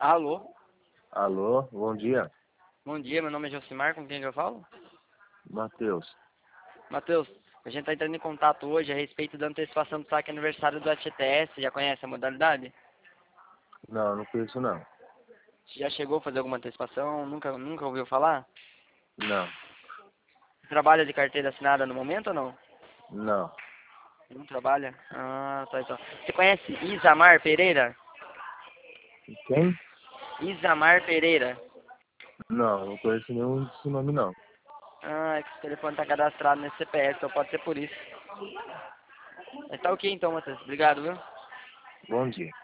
Alô? Alô, bom dia. Bom dia, meu nome é Josimar, com quem que eu falo? Matheus. Matheus, a gente está entrando em contato hoje a respeito da antecipação do saque aniversário do FGTS, já conhece a modalidade? Não, não conheço não. Já chegou a fazer alguma antecipação? Nunca ouviu falar? Não, Você trabalha de carteira assinada no momento ou não? não. Não trabalha? Ah, tá então. Você conhece Isamar Pereira? Quem? Isamar Pereira. Não conheço nenhum desse nome não. Ah, é que o telefone está cadastrado nesse CPF, então pode ser por isso. Mas tá ok então, Matheus. Obrigado, viu? Bom dia.